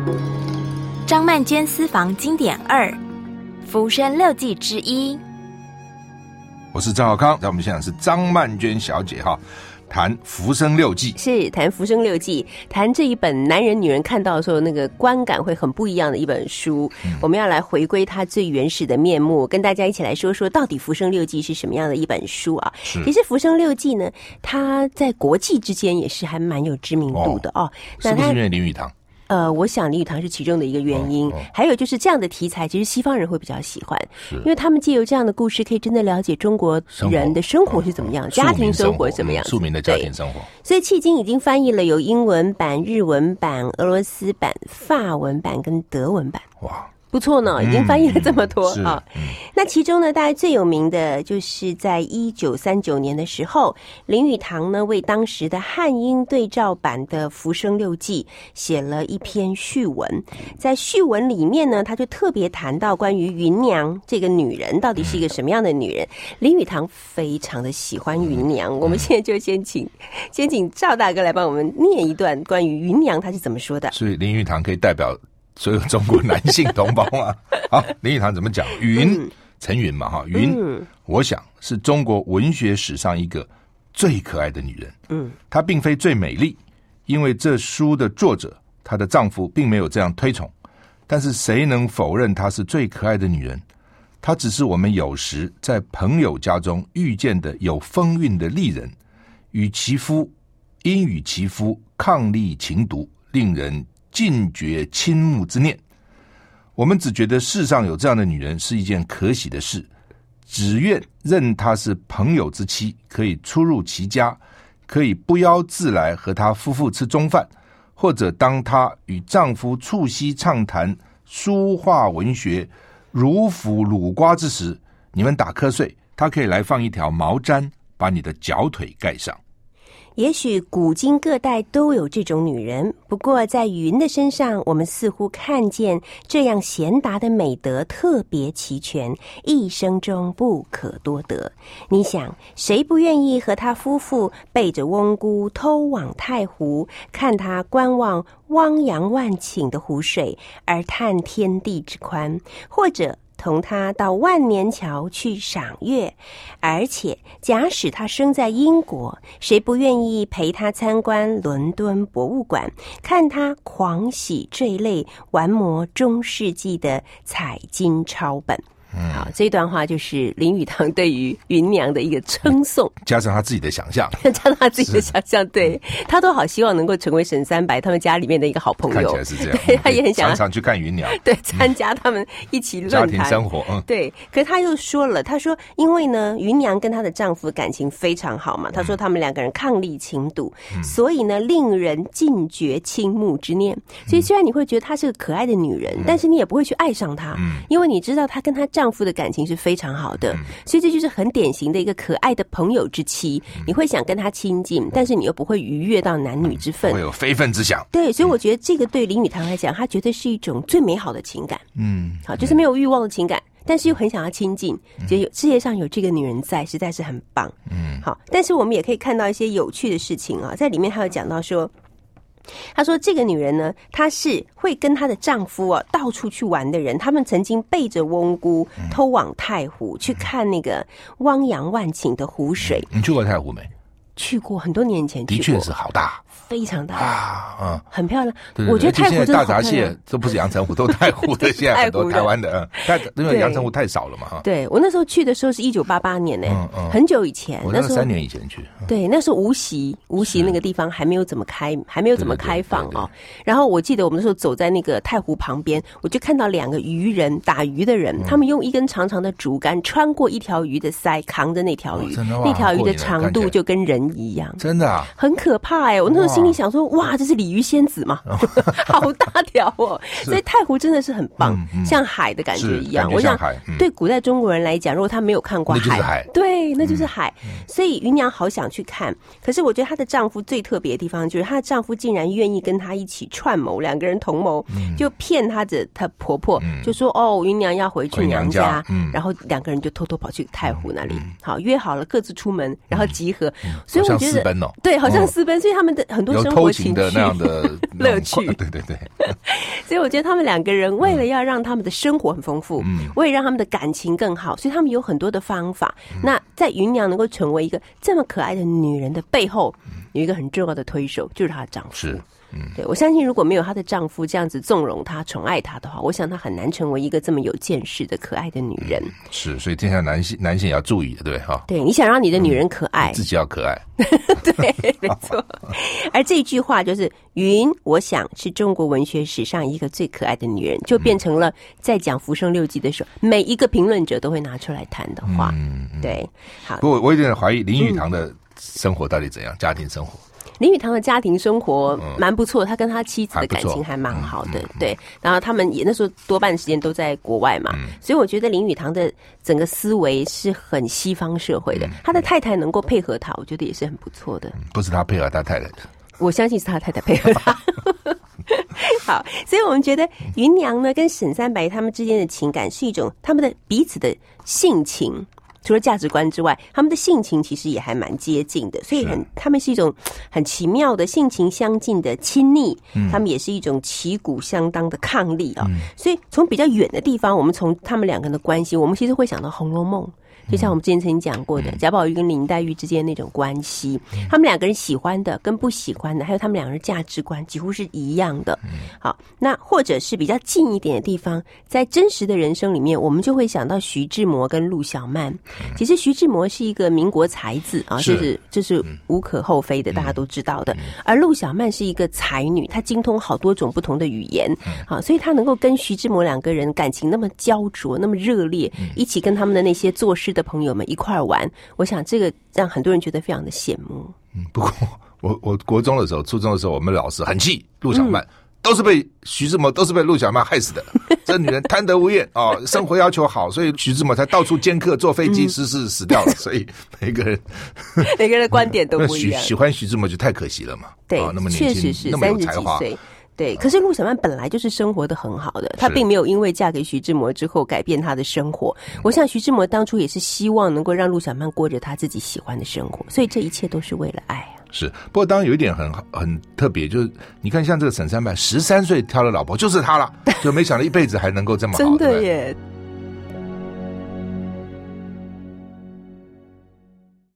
张曼娟私房经典2，浮生六记之一。 我是赵少康，在我们现场是张曼娟小姐哈，谈浮生六记， 是谈浮生六记，谈这一本男人女人看到的时候那个观感会很不一样的一本书。我们要来回归它最原始的面目，跟大家一起来说说到底浮生六记是什么样的一本书啊。其实浮生六记呢，它在国际之间也是还蛮有知名度的哦。 是不是因为林语堂？ 我想林语堂是其中的一个原因，还有就是这样的题材，其实西方人会比较喜欢，因为他们借由这样的故事，可以真的了解中国人的生活是怎么样，家庭生活是怎么样， 庶民的家庭生活。 所以迄今已经翻译了有英文版、日文版、俄罗斯版、法文版跟德文版。哇！不错呢，已经翻译了这么多啊。那其中呢，大概最有名的就是在1939年的时候，林语堂呢为当时的汉英对照版的《浮生六记》写了一篇序文。在序文里面呢，他就特别谈到关于芸娘这个女人到底是一个什么样的女人。林语堂非常的喜欢芸娘，我们现在就先请赵大哥来帮我们念一段关于芸娘他是怎么说的。 所以林语堂可以代表所有中国男性同胞嘛？好，林语堂怎么讲？云，陈云嘛，哈，云，我想是中国文学史上一个最可爱的女人。她并非最美丽，因为这书的作者她的丈夫并没有这样推崇。但是谁能否认她是最可爱的女人？她只是我们有时在朋友家中遇见的有风韵的丽人，因与其夫伉俪情独，令人尽觉倾慕之念。我们只觉得世上有这样的女人是一件可喜的事，只愿认她是朋友之妻，可以出入其家，可以不邀自来和她夫妇吃中饭，或者当她与丈夫促膝畅谈书画文学、如腐卤瓜之时，你们打瞌睡，她可以来放一条毛毡，把你的脚腿盖上。 也许古今各代都有这种女人，不过在云的身上，我们似乎看见这样贤达的美德特别齐全，一生中不可多得。你想，谁不愿意和他夫妇背着翁姑偷往太湖，看他观望汪洋万顷的湖水，而叹天地之宽，或者同他到万年桥去赏月？而且假使他生在英国，谁不愿意陪他参观伦敦博物馆，看他狂喜坠泪玩磨中世纪的彩金抄本？好，这段话就是林语堂对于芸娘的一个称颂， 加上他自己的想象， 加上他自己的想象，对，他都好希望能够成为沈三白他们家里面的一个好朋友， 看起来是这样。 对，他也很想常常去看芸娘， 对，参加他们一起论坛家庭生活。 对。可是他又说了，他说因为呢，芸娘跟她的丈夫感情非常好嘛，他说他们两个人伉俪情笃，所以呢，令人尽觉倾慕之念。所以虽然你会觉得她是个可爱的女人，但是你也不会去爱上她，因为你知道她跟她丈夫的感情是非常好的，所以这就是很典型的一个可爱的朋友之妻。你会想跟她亲近，但是你又不会逾越到男女之分， 会有非分之想。 对，所以我觉得这个对林语堂来讲，他绝对是一种最美好的情感。好，就是没有欲望的情感，但是又很想要亲近，觉得世界上有这个女人在，实在是很棒。好，但是我们也可以看到一些有趣的事情啊，在里面还有讲到说，她说这个女人呢，她是会跟她的丈夫到处去玩的人，他们曾经背着翁姑偷往太湖去看那个汪洋万顷的湖水。 你去过太湖没？ 去过，很多年前去过， 的确是好大， 非常大啊， 很漂亮。 对， 我觉得太湖真的大闸蟹都不是阳澄湖，都太湖的，现在很多台湾的，因为阳澄湖太少了嘛。 对，我那时候去的时候是1988年呢，很久以前。 我那时候3年以前去。 对，那时候无锡那个地方还没有怎么开放哦。然后我记得我们那时候走在那个太湖旁边，我就看到2个渔人打鱼的人，他们用一根长长的竹竿穿过一条鱼的鳃，扛着那条鱼，那条鱼的长度就跟人一样， 真的啊， 很可怕哎！我那时候心里想说，哇，这是鲤鱼仙子嘛，好大条哦！所以太湖真的是很棒，像海的感觉一样。我想对古代中国人来讲，如果他没有看过海，对，那就是海。所以芸娘好想去看，可是我觉得她的丈夫最特别的地方就是她的丈夫竟然愿意跟她一起串谋，2个人同谋，就骗她婆婆，就说芸娘要回去娘家，然后2个人就偷偷跑去太湖那里，好约好了各自出门，然后集合。所以我觉得对，好像私奔，所以他们的很多生活情趣有偷情的那样的乐趣。 对对对。 所以我觉得他们两个人为了要让他们的生活很丰富，为了让他们的感情更好，所以他们有很多的方法。那在芸娘能够成为一个这么可爱的女人的背后，有一个很重要的推手，就是她的丈夫。 是。 对，我相信如果没有她的丈夫这样子纵容她、宠爱她的话，我想她很难成为一个这么有见识的可爱的女人。 是，所以天下男性也要注意，对哈。 对，你想让你的女人可爱， 自己要可爱。 对，没错。而这句话就是云，我想是中国文学史上一个最可爱的女人，就变成了在讲《浮生六记》的时候，每一个评论者都会拿出来谈的话。对，好。 不过我有点怀疑林语堂的生活到底怎样，家庭生活。 林语堂的家庭生活蛮不错，他跟他妻子的感情还蛮好的，对。然后他们也那时候多半时间都在国外嘛，所以我觉得林语堂的整个思维是很西方社会的。他的太太能够配合他，我觉得也是很不错的。 不是他配合他太太的，我相信是他太太配合他。好，所以我们觉得芸娘呢跟沈三白他们之间的情感是一种他们的彼此的性情。除了价值观之外，他们的性情其实也还蛮接近的，所以他们是一种很奇妙的性情相近的亲昵，他们也是一种旗鼓相当的伉俪啊。所以从比较远的地方，我们从他们两个人的关系，我们其实会想到《红楼梦》。就像我们之前曾经讲过的，贾宝玉跟林黛玉之间那种关系，他们两个人喜欢的跟不喜欢的，还有他们两个人价值观几乎是一样的。好，那或者是比较近一点的地方，在真实的人生里面，我们就会想到徐志摩跟陆小曼。其实徐志摩是一个民国才子啊，这是无可厚非的，大家都知道的。而陆小曼是一个才女，她精通好多种不同的语言，好，所以她能够跟徐志摩两个人感情那么焦灼，那么热烈，一起跟他们的那些作诗的朋友们一块玩，我想这个让很多人觉得非常的羡慕。 不过我国中的时候、初中的时候，我们老师很气陆小曼，都是被徐志摩，都是被陆小曼害死的。这女人贪得无厌啊，生活要求好，所以徐志摩才到处兼课，坐飞机失事死掉了。所以每个人的观点都不一样。 喜欢徐志摩就太可惜了嘛。 对， 那么年轻， 确实是那么有才华。 对，可是陆小曼本来就是生活的很好的，她并没有因为嫁给徐志摩之后改变她的生活。我想徐志摩当初也是希望能够让陆小曼过着她自己喜欢的生活，所以这一切都是为了爱啊。 是，不过当然有一点很特别，就是你看像这个沈三白13岁挑的老婆就是他了，就没想到一辈子还能够这么好。 真的耶。